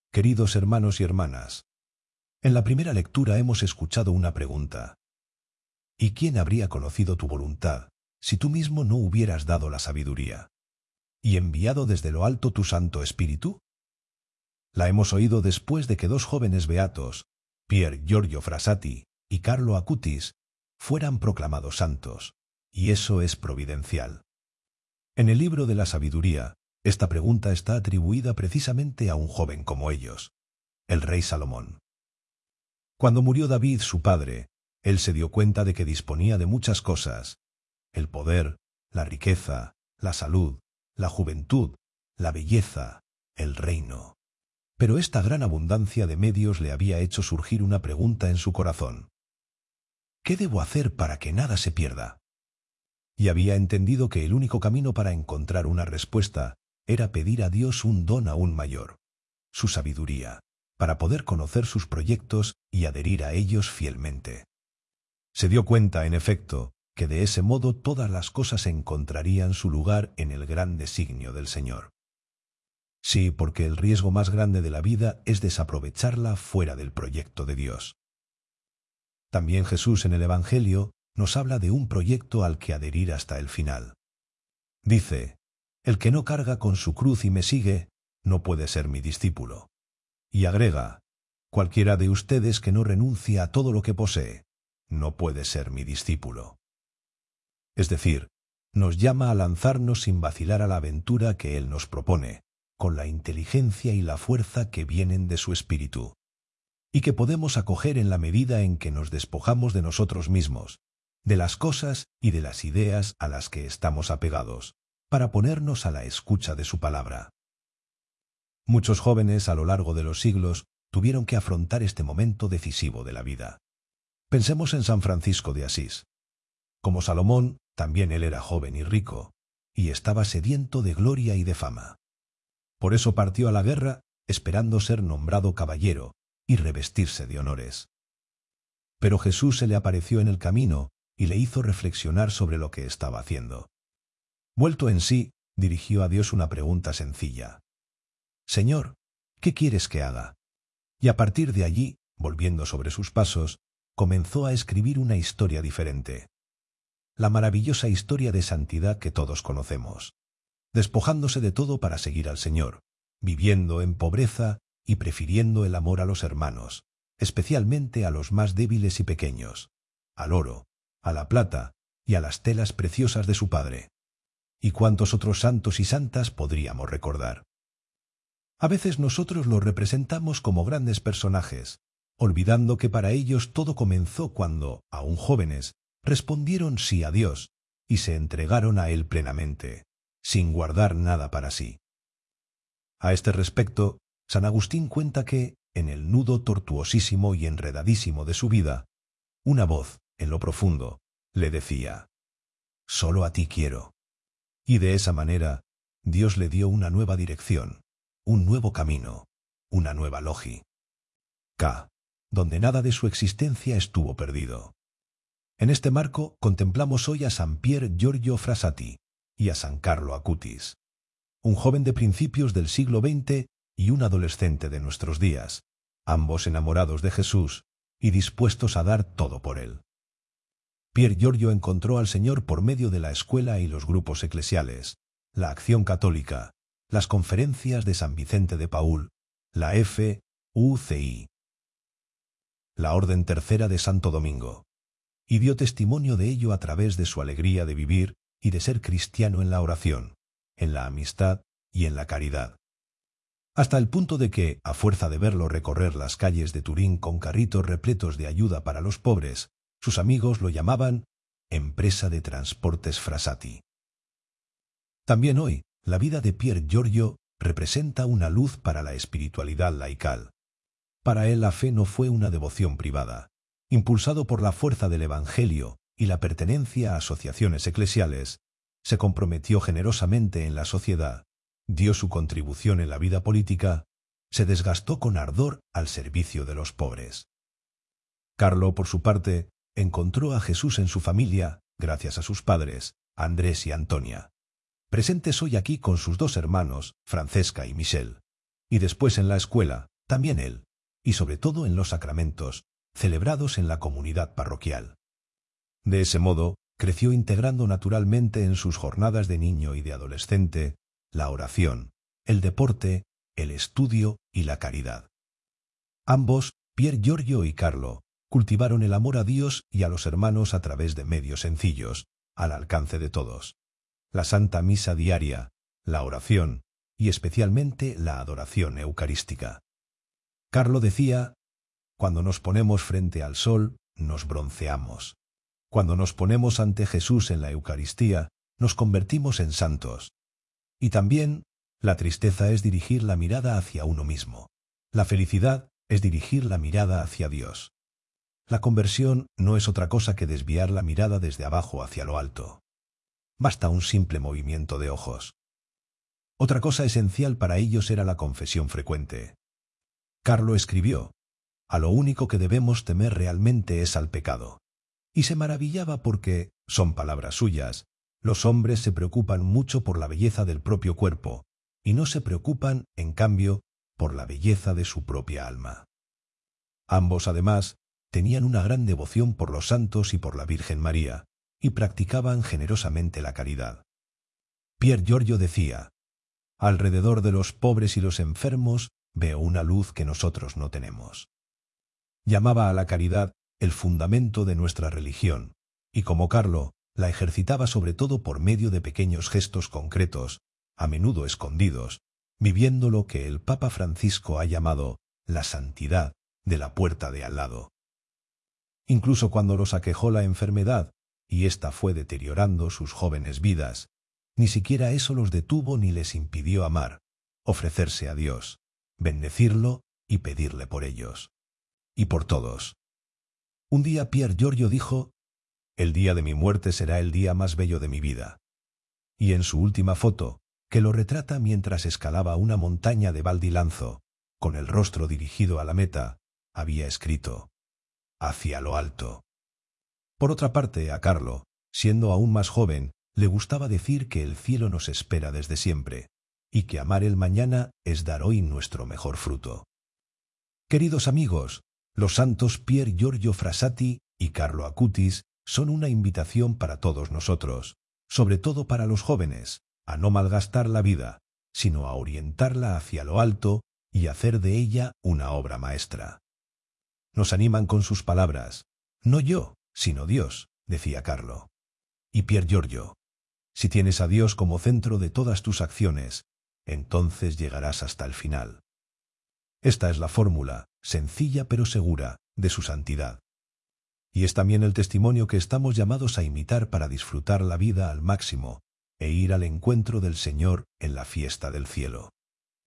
Queridos hermanos y hermanas, en la primera lectura hemos escuchado una pregunta. ¿Y quién habría conocido tu voluntad si tú mismo no hubieras dado la sabiduría y enviado desde lo alto tu Santo Espíritu? La hemos oído después de que dos jóvenes beatos, Pier Giorgio Frassati y Carlo Acutis, fueran proclamados santos, y eso es providencial. En el libro de la sabiduría, esta pregunta está atribuida precisamente a un joven como ellos, el rey Salomón. Cuando murió David, su padre, él se dio cuenta de que disponía de muchas cosas: el poder, la riqueza, la salud, la juventud, la belleza, el reino. Pero esta gran abundancia de medios le había hecho surgir una pregunta en su corazón. ¿Qué debo hacer para que nada se pierda? Y había entendido que el único camino para encontrar una respuesta era pedir a Dios un don aún mayor, su sabiduría, para poder conocer sus proyectos y adherir a ellos fielmente. Se dio cuenta, en efecto, que de ese modo todas las cosas encontrarían su lugar en el gran designio del Señor. Sí, porque el riesgo más grande de la vida es desaprovecharla fuera del proyecto de Dios. También Jesús en el Evangelio nos habla de un proyecto al que adherir hasta el final. Dice: el que no carga con su cruz y me sigue, no puede ser mi discípulo. Y agrega: cualquiera de ustedes que no renuncie a todo lo que posee, no puede ser mi discípulo. Es decir, nos llama a lanzarnos sin vacilar a la aventura que Él nos propone, con la inteligencia y la fuerza que vienen de su espíritu, y que podemos acoger en la medida en que nos despojamos de nosotros mismos, de las cosas y de las ideas a las que estamos apegados, para ponernos a la escucha de su palabra. Muchos jóvenes a lo largo de los siglos tuvieron que afrontar este momento decisivo de la vida. Pensemos en San Francisco de Asís. Como Salomón, también él era joven y rico, y estaba sediento de gloria y de fama. Por eso partió a la guerra esperando ser nombrado caballero y revestirse de honores. Pero Jesús se le apareció en el camino y le hizo reflexionar sobre lo que estaba haciendo. Vuelto en sí, dirigió a Dios una pregunta sencilla: Señor, ¿qué quieres que haga? Y a partir de allí, volviendo sobre sus pasos, comenzó a escribir una historia diferente. La maravillosa historia de santidad que todos conocemos, despojándose de todo para seguir al Señor, viviendo en pobreza y prefiriendo el amor a los hermanos, especialmente a los más débiles y pequeños, al oro, a la plata y a las telas preciosas de su Padre. ¿Y cuántos otros santos y santas podríamos recordar? A veces nosotros los representamos como grandes personajes, olvidando que para ellos todo comenzó cuando, aún jóvenes, respondieron sí a Dios y se entregaron a Él plenamente, sin guardar nada para sí. A este respecto, San Agustín cuenta que, en el nudo tortuosísimo y enredadísimo de su vida, una voz, en lo profundo, le decía: «Solo a ti quiero». Y de esa manera, Dios le dio una nueva dirección, un nuevo camino, una nueva logi. Donde nada de su existencia estuvo perdido. En este marco contemplamos hoy a San Pier Giorgio Frassati y a San Carlo Acutis, un joven de principios del siglo XX y un adolescente de nuestros días, ambos enamorados de Jesús y dispuestos a dar todo por él. Pier Giorgio encontró al Señor por medio de la escuela y los grupos eclesiales, la acción católica, las conferencias de San Vicente de Paúl, la FUCI, la Orden Tercera de Santo Domingo, y dio testimonio de ello a través de su alegría de vivir y de ser cristiano en la oración, en la amistad y en la caridad. Hasta el punto de que, a fuerza de verlo recorrer las calles de Turín con carritos repletos de ayuda para los pobres, sus amigos lo llamaban Empresa de Transportes Frassati. También hoy, la vida de Pier Giorgio representa una luz para la espiritualidad laical. Para él la fe no fue una devoción privada. Impulsado por la fuerza del Evangelio y la pertenencia a asociaciones eclesiales, se comprometió generosamente en la sociedad, dio su contribución en la vida política, se desgastó con ardor al servicio de los pobres. Carlo, por su parte, encontró a Jesús en su familia, gracias a sus padres, Andrés y Antonia, presentes hoy aquí con sus dos hermanos, Francesca y Michel, y después en la escuela, también él, y sobre todo en los sacramentos, celebrados en la comunidad parroquial. De ese modo, creció integrando naturalmente en sus jornadas de niño y de adolescente la oración, el deporte, el estudio y la caridad. Ambos, Pier Giorgio y Carlo, cultivaron el amor a Dios y a los hermanos a través de medios sencillos, al alcance de todos: la Santa Misa diaria, la oración y especialmente la adoración eucarística. Carlo decía: cuando nos ponemos frente al sol, nos bronceamos. Cuando nos ponemos ante Jesús en la Eucaristía, nos convertimos en santos. Y también, la tristeza es dirigir la mirada hacia uno mismo. La felicidad es dirigir la mirada hacia Dios. La conversión no es otra cosa que desviar la mirada desde abajo hacia lo alto. Basta un simple movimiento de ojos. Otra cosa esencial para ellos era la confesión frecuente. Carlo escribió: a lo único que debemos temer realmente es al pecado. Y se maravillaba porque, son palabras suyas, los hombres se preocupan mucho por la belleza del propio cuerpo, y no se preocupan, en cambio, por la belleza de su propia alma. Ambos, además, tenían una gran devoción por los santos y por la Virgen María, y practicaban generosamente la caridad. Pier Giorgio decía: alrededor de los pobres y los enfermos veo una luz que nosotros no tenemos. Llamaba a la caridad el fundamento de nuestra religión, y como Carlo, la ejercitaba sobre todo por medio de pequeños gestos concretos, a menudo escondidos, viviendo lo que el Papa Francisco ha llamado la santidad de la puerta de al lado. Incluso cuando los aquejó la enfermedad, y ésta fue deteriorando sus jóvenes vidas, ni siquiera eso los detuvo ni les impidió amar, ofrecerse a Dios, bendecirlo y pedirle por ellos. Y por todos. Un día Pier Giorgio dijo: el día de mi muerte será el día más bello de mi vida. Y en su última foto, que lo retrata mientras escalaba una montaña de Val di Lanzo, con el rostro dirigido a la meta, había escrito: hacia lo alto. Por otra parte, a Carlo, siendo aún más joven, le gustaba decir que el cielo nos espera desde siempre, y que amar el mañana es dar hoy nuestro mejor fruto. Queridos amigos, los santos Pier Giorgio Frassati y Carlo Acutis son una invitación para todos nosotros, sobre todo para los jóvenes, a no malgastar la vida, sino a orientarla hacia lo alto y hacer de ella una obra maestra. Nos animan con sus palabras: no yo, sino Dios, decía Carlo. Y Pier Giorgio: si tienes a Dios como centro de todas tus acciones, entonces llegarás hasta el final. Esta es la fórmula, sencilla pero segura, de su santidad. Y es también el testimonio que estamos llamados a imitar para disfrutar la vida al máximo e ir al encuentro del Señor en la fiesta del cielo.